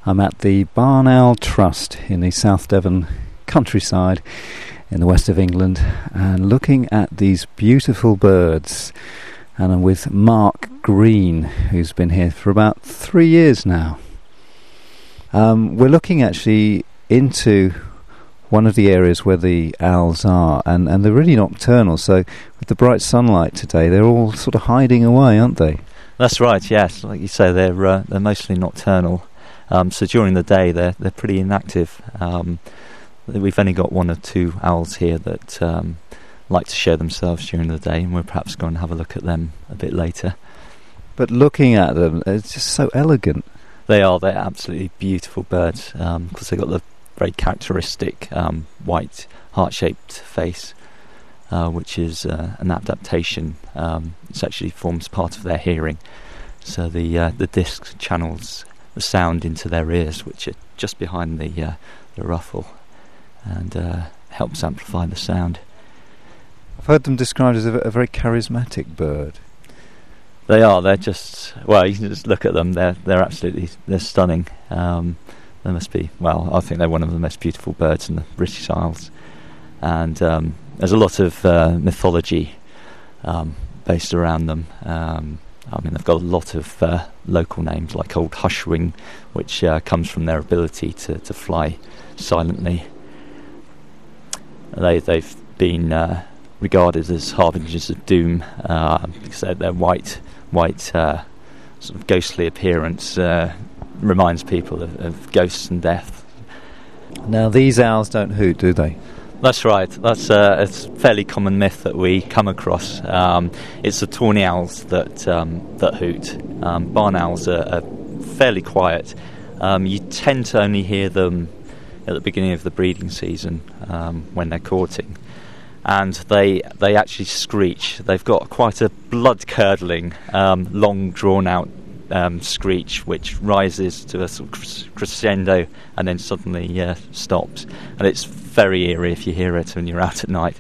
I'm at the Barn Owl Trust in the South Devon countryside in the west of England and looking at these beautiful birds. And I'm with Mark Green, who's been here for about 3 years now. We're looking actually into one of the areas where the owls are, and they're really nocturnal, so with the bright sunlight today they're all sort of hiding away, aren't they? That's right, yes. Like you say, they're mostly nocturnal. So during the day they're pretty inactive. We've only got 1 or 2 owls here that like to show themselves during the day, and we're perhaps going to have a look at them a bit later. But looking at them, it's just so elegant. They're absolutely beautiful birds, because they've got the very characteristic white heart-shaped face, which is an adaptation. It actually forms part of their hearing. So the disc channels the sound into their ears, which are just behind the ruffle, and helps amplify the sound. I've heard them described as a very charismatic bird. They are. They're just, well, you can just look at them. They're stunning. They must be, well, I think they're one of the most beautiful birds in the British Isles. And there's a lot of mythology based around them. They've got a lot of local names, like Old Hushwing, which comes from their ability to fly silently. They've been regarded as harbingers of doom, because their white sort of ghostly appearance reminds people of ghosts and death. Now, these owls don't hoot, do they? That's right. That's a fairly common myth that we come across. It's the tawny owls that hoot. Barn owls are fairly quiet. You tend to only hear them at the beginning of the breeding season, when they're courting. And they actually screech. They've got quite a blood-curdling, long, drawn-out screech, which rises to a sort of crescendo and then suddenly stops. And it's very eerie if you hear it when you're out at night.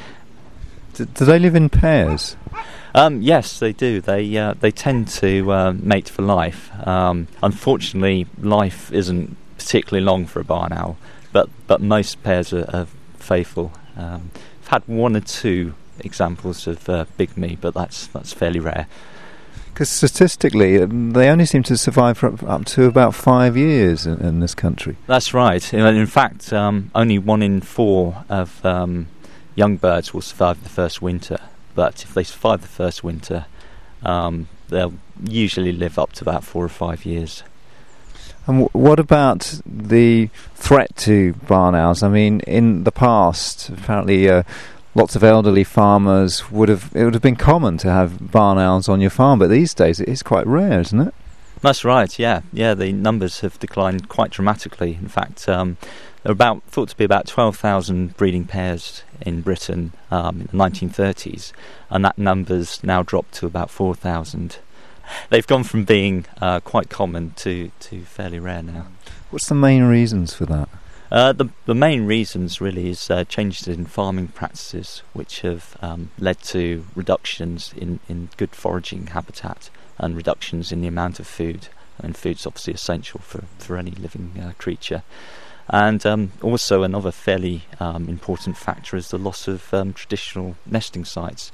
Do they live in pairs? Yes, they do. They tend to mate for life. Unfortunately, life isn't particularly long for a barn owl, but most pairs are faithful. I've had 1 or 2 examples of bigamy, but that's fairly rare. Because statistically, they only seem to survive for up to about 5 years in this country. That's right. In fact, only 1 in 4 of young birds will survive the first winter. But if they survive the first winter, they'll usually live up to about 4 or 5 years. And what about the threat to barn owls? I mean, in the past, apparently lots of elderly farmers it would have been common to have barn owls on your farm, but these days it is quite rare, isn't it? That's right, yeah. The numbers have declined quite dramatically. In fact, there are thought to be about 12,000 breeding pairs in Britain in the 1930s, and that number's now dropped to about 4,000. They've gone from being quite common to fairly rare now. What's the main reasons for that? The main reasons really is changes in farming practices, which have led to reductions in good foraging habitat and reductions in the amount of food. And food's obviously essential for any living creature. And also another fairly important factor is the loss of traditional nesting sites.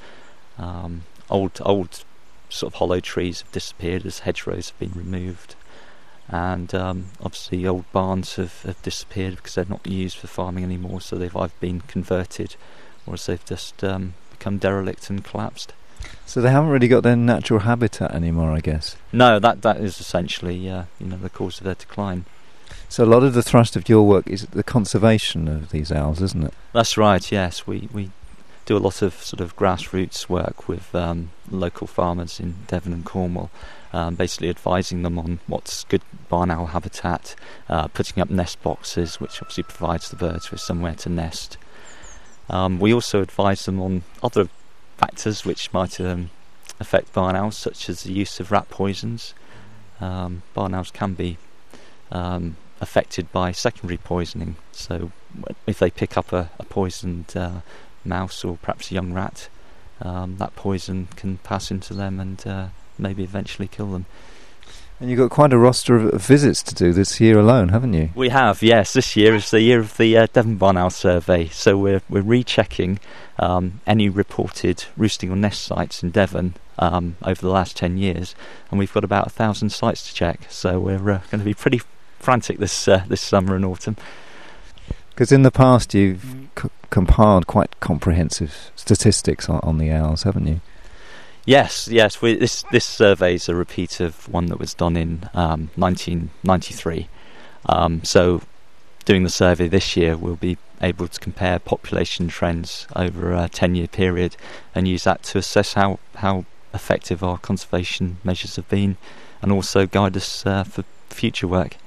Old sort of hollow trees have disappeared as hedgerows have been removed. And obviously old barns have disappeared because they're not used for farming anymore, so they've either been converted or else they've just become derelict and collapsed. So they haven't really got their natural habitat anymore, I guess. No, that is essentially the cause of their decline. So a lot of the thrust of your work is the conservation of these owls, isn't it? That's right, yes. We do a lot of sort of grassroots work with local farmers in Devon and Cornwall, basically advising them on what's good barn owl habitat, putting up nest boxes, which obviously provides the birds with somewhere to nest. We also advise them on other factors which might affect barn owls, such as the use of rat poisons. Barn owls can be affected by secondary poisoning, so if they pick up a poisoned mouse or perhaps a young rat, that poison can pass into them and maybe eventually kill them. And you've got quite a roster of visits to do this year alone, haven't you? We have, yes. This year is the year of the Devon Barn Owl Survey, so we're rechecking any reported roosting or nest sites in Devon over the last 10 years, and we've got about 1,000 sites to check, so we're going to be pretty frantic this summer and autumn. Because in the past you've compiled quite comprehensive statistics on the owls, haven't you? Yes. This survey is a repeat of one that was done in 1993. So, doing the survey this year, we'll be able to compare population trends over a 10-year period and use that to assess how effective our conservation measures have been, and also guide us for future work.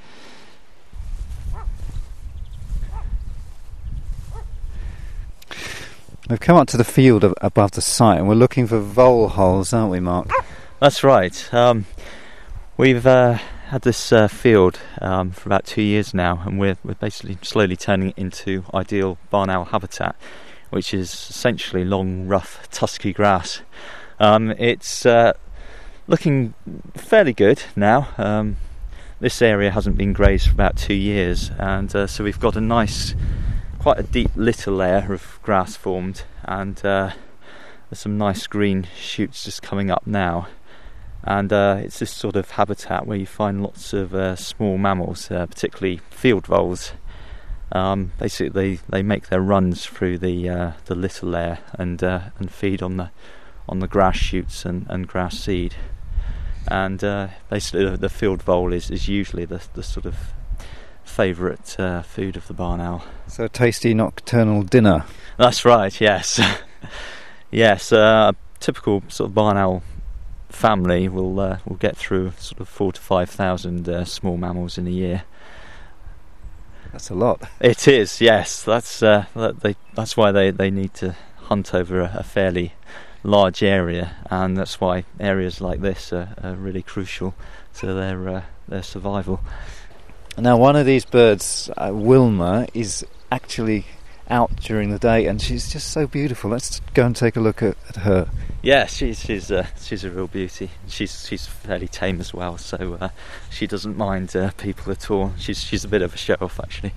We've come up to the field above the site, and we're looking for vole holes, aren't we, Mark? That's right. We've had this field for about 2 years now, and we're basically slowly turning it into ideal barn owl habitat, which is essentially long, rough, tusky grass. It's looking fairly good now. This area hasn't been grazed for about 2 years, and so we've got quite a deep litter layer of grass formed, and there's some nice green shoots just coming up now, and it's this sort of habitat where you find lots of small mammals, particularly field voles. Basically they make their runs through the litter layer and feed on the grass shoots and grass seed, and basically the field vole is usually the sort of favourite food of the barn owl. So a tasty nocturnal dinner. That's right, yes. Yes, a typical sort of barn owl family will get through sort of 4,000 to 5,000 small mammals in a year. That's a lot. It is, yes. That's why they need to hunt over a fairly large area, and that's why areas like this are really crucial to their survival. Now, one of these birds, Wilma, is actually out during the day, and she's just so beautiful. Let's go and take a look at her. Yeah, she's a real beauty. She's fairly tame as well, so she doesn't mind people at all. She's a bit of a show off, actually.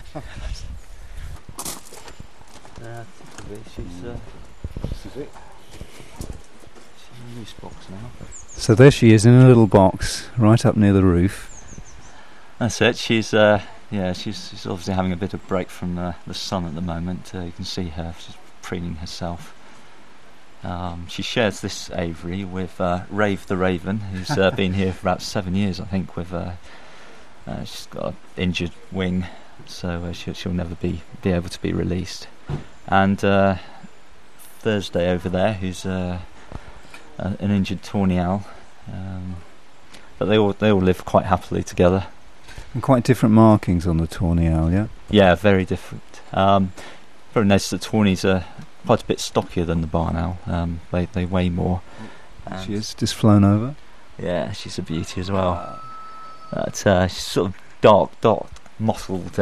She's in a loose box now. So there she is in a little box right up near the roof. That's it. She's obviously having a bit of break from the sun at the moment. You can see her, she's preening herself. She shares this aviary with Rave the Raven, who's been here for about 7 years, I think. She's got an injured wing, so she'll never be able to be released. And Thursday over there, who's an injured tawny owl. But they all live quite happily together. And quite different markings on the tawny owl, yeah? Yeah, very different. Probably noticed that tawnies are quite a bit stockier than the barn owl. They weigh more. She is just flown over. Yeah, she's a beauty as well. She's sort of dark, mottled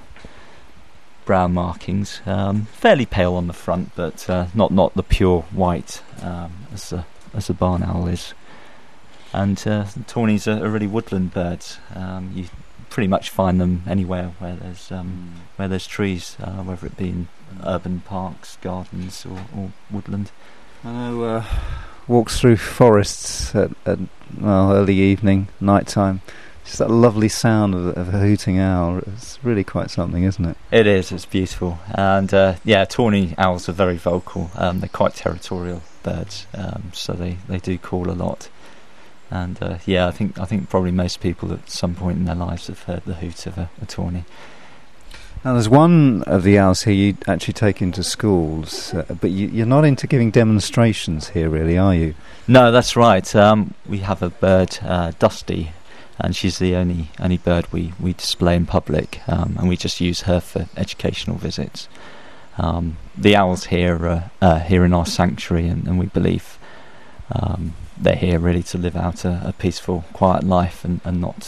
brown markings. Fairly pale on the front, but not the pure white as the barn owl is. And tawnies are really woodland birds. You pretty much find them anywhere where there's trees, whether it be in urban parks, gardens, or woodland. I know walks through forests at early evening, night time. Just that lovely sound of a hooting owl. It's really quite something, isn't it? It is. It's beautiful. And tawny owls are very vocal. They're quite territorial birds, so they do call a lot. And I think probably most people at some point in their lives have heard the hoot of a tawny. Now, there's one of the owls here you actually take into schools, but you're not into giving demonstrations here, really, are you? No, that's right. We have a bird, Dusty, and she's the only bird we display in public, and we just use her for educational visits. The owls here are here in our sanctuary, and we believe they're here really to live out a peaceful, quiet life, and not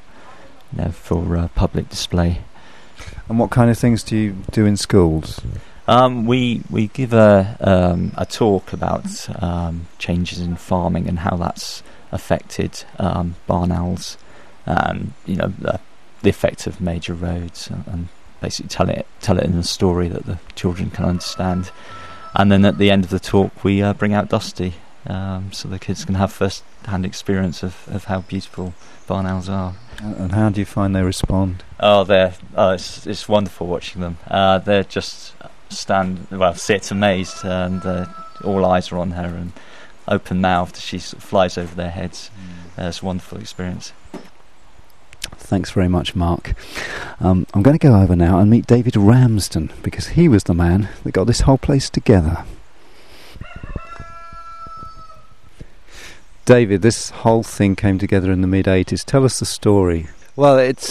for public display. And what kind of things do you do in schools? We give a talk about changes in farming and how that's affected barn owls, and the effect of major roads, and basically tell it in a story that the children can understand. And then at the end of the talk, we bring out Dusty, so the kids can have first-hand experience of how beautiful barn owls are. And how do you find they respond? It's wonderful watching them. They're just sit amazed, and all eyes are on her and open-mouthed. She sort of flies over their heads. It's a wonderful experience. Thanks very much, Mark. I'm going to go over now and meet David Ramsden, because he was the man that got this whole place together. David, this whole thing came together in the mid-80s. Tell us the story. Well, it's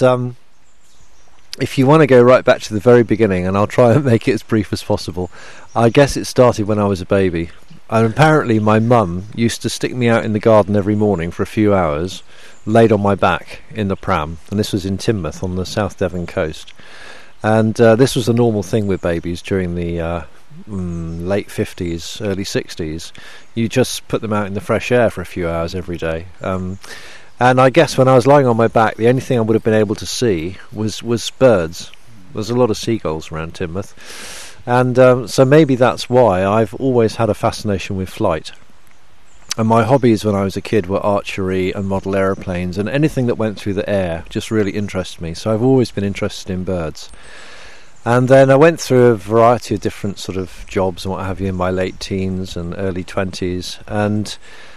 if you want to go right back to the very beginning, and I'll try and make it as brief as possible, I guess it started when I was a baby. And apparently my mum used to stick me out in the garden every morning for a few hours, laid on my back in the pram, and this was in Teignmouth on the South Devon coast. And this was a normal thing with babies during the late 50s, early 60s. You just put them out in the fresh air for a few hours every day. And I guess when I was lying on my back, the only thing I would have been able to see was birds. There's a lot of seagulls around Teignmouth. And so maybe that's why I've always had a fascination with flight. And my hobbies when I was a kid were archery and model aeroplanes, and anything that went through the air just really interested me. So I've always been interested in birds. And then I went through a variety of different sort of jobs and what have you in my late teens and early 20s, and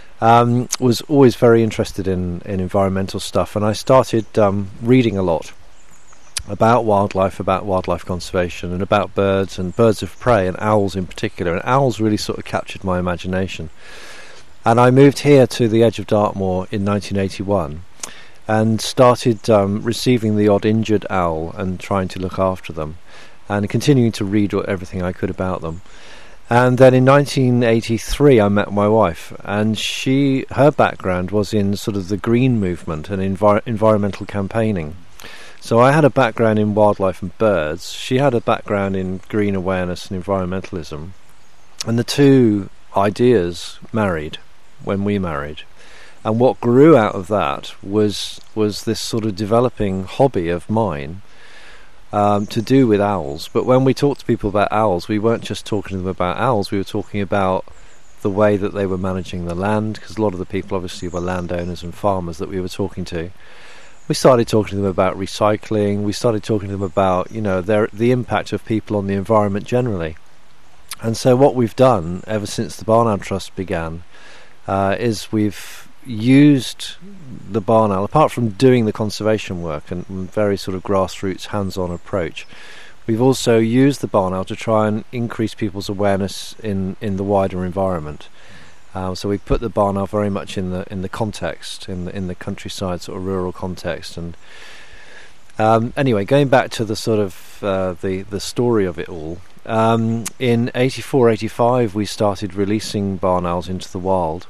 was always very interested in environmental stuff. And I started reading a lot about wildlife conservation, and about birds and birds of prey, and owls in particular. And owls really sort of captured my imagination. And I moved here to the edge of Dartmoor in 1981 and started receiving the odd injured owl and trying to look after them, and continuing to read everything I could about them. And then in 1983 I met my wife, and her background was in sort of the green movement and environmental campaigning. So I had a background in wildlife and birds. She had a background in green awareness and environmentalism. And the two ideas married when we married. And what grew out of that was this sort of developing hobby of mine to do with owls. But when we talked to people about owls, we weren't just talking to them about owls, we were talking about the way that they were managing the land, because a lot of the people obviously were landowners and farmers that we were talking to. We started talking to them about recycling. We started talking to them about, the impact of people on the environment generally. And so what we've done ever since the Barn Owl Trust began is we've used the barn owl, apart from doing the conservation work and very sort of grassroots, hands-on approach, we've also used the barn owl to try and increase people's awareness in the wider environment. So we put the barn owl very much in the context, in the countryside sort of rural context. And anyway, going back to the sort of the story of it all, in 84-85 we started releasing barn owls into the wild,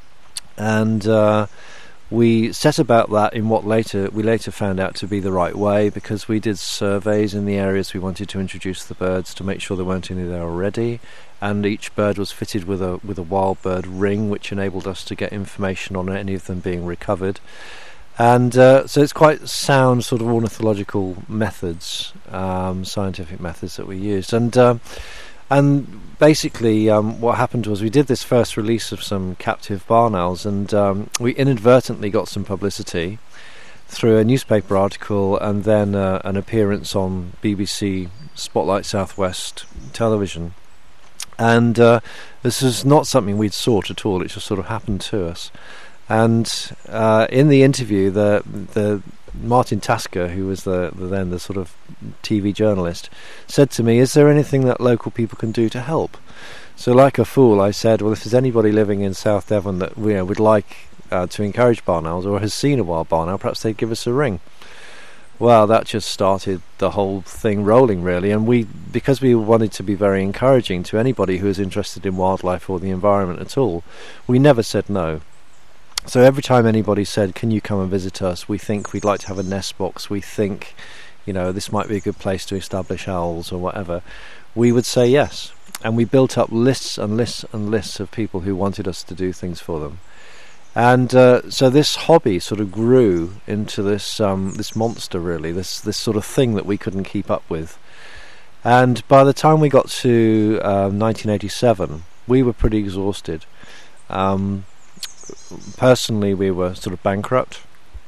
and we set about that in what we later found out to be the right way, because we did surveys in the areas we wanted to introduce the birds to make sure there weren't any there already. And each bird was fitted with a wild bird ring, which enabled us to get information on any of them being recovered. And so it's quite sound sort of ornithological methods, scientific methods that we used. And basically what happened was we did this first release of some captive barn owls, and we inadvertently got some publicity through a newspaper article, and then an appearance on BBC Spotlight Southwest television. And this is not something we'd sought at all, it just sort of happened to us. And in the interview, the Martin Tasker, who was then the sort of TV journalist, said to me, "Is there anything that local people can do to help?" So like a fool I said, well, if there's anybody living in South Devon that would like to encourage barn owls, or has seen a wild barn owl, perhaps they'd give us a ring. Well, that just started the whole thing rolling, really. And because we wanted to be very encouraging to anybody who is interested in wildlife or the environment at all, we never said no. So every time anybody said, "Can you come and visit us? We think we'd like to have a nest box. We think, this might be a good place to establish owls," or whatever, we would say yes. And we built up lists and lists and lists of people who wanted us to do things for them. And so this hobby sort of grew into this this monster, really, this sort of thing that we couldn't keep up with. And by the time we got to 1987, we were pretty exhausted. Personally, we were sort of bankrupt.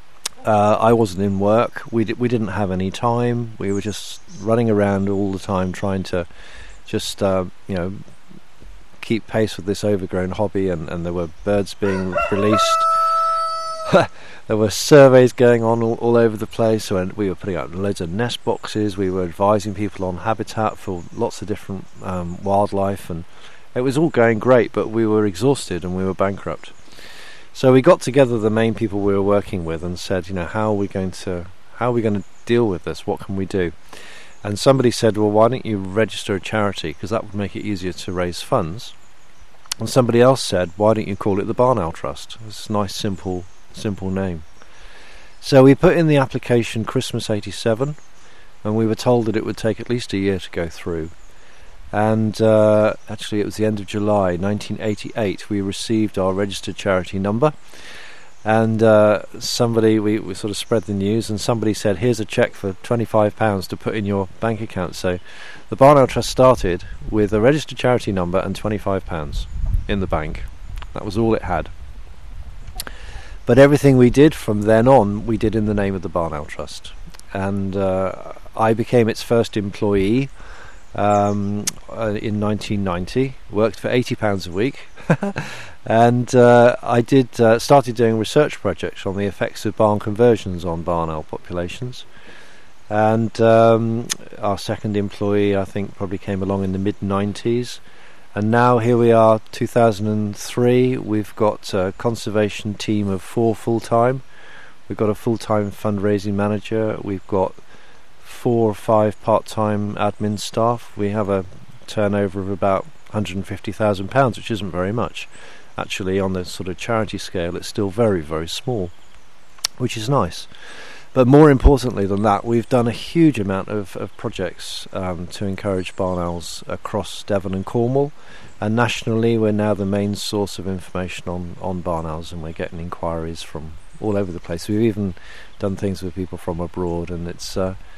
I wasn't in work. We didn't have any time. We were just running around all the time trying to just keep pace with this overgrown hobby, and there were birds being released. There were surveys going on all over the place, so we were putting out loads of nest boxes. We were advising people on habitat for lots of different wildlife, and it was all going great, but we were exhausted and we were bankrupt. So we got together the main people we were working with and said, how are we going to deal with this? What can we do? And somebody said, well, why don't you register a charity, because that would make it easier to raise funds. And somebody else said, why don't you call it the Barn Owl Trust? It's a nice, simple name. So we put in the application Christmas 87, and we were told that it would take at least a year to go through. And actually it was the end of July 1988 we received our registered charity number. And somebody, we sort of spread the news, and somebody said, here's a cheque for £25 to put in your bank account. So the Barn Owl Trust started with a registered charity number and £25 in the bank. That was all it had. But everything we did from then on, we did in the name of the Barn Owl Trust. And I became its first employee in 1990, worked for £80 a week. And I started doing research projects on the effects of barn conversions on barn owl populations. And our second employee, I think, probably came along in the mid-90s. And now here we are, 2003. We've got a conservation team of 4 full-time. We've got a full-time fundraising manager. We've got 4 or 5 part-time admin staff. We have a turnover of about £150,000, which isn't very much. Actually, on the sort of charity scale, it's still very, very small, which is nice. But more importantly than that, we've done a huge amount of projects to encourage barn owls across Devon and Cornwall. And nationally, we're now the main source of information on barn owls, and we're getting inquiries from all over the place. We've even done things with people from abroad, and it's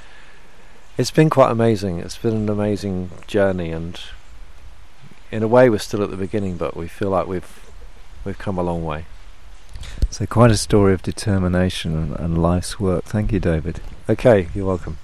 been quite amazing. It's been an amazing journey, and in a way, we're still at the beginning, but we feel like we've come a long way. So quite a story of determination and life's work. Thank you, David. Okay, you're welcome.